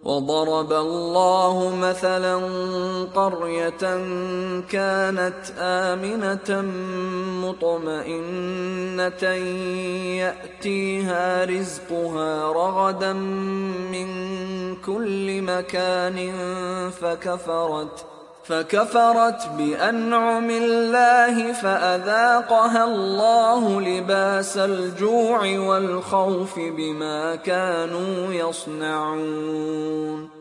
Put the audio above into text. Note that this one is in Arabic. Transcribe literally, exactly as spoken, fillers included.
وضرب الله مثلا قرية كانت آمنة مطمئنة يأتيها رزقها رغدا من كل مكان فكفرت فكفرت بأنعم الله فأذاقها الله لباس الجوع والخوف بما كانوا يصنعون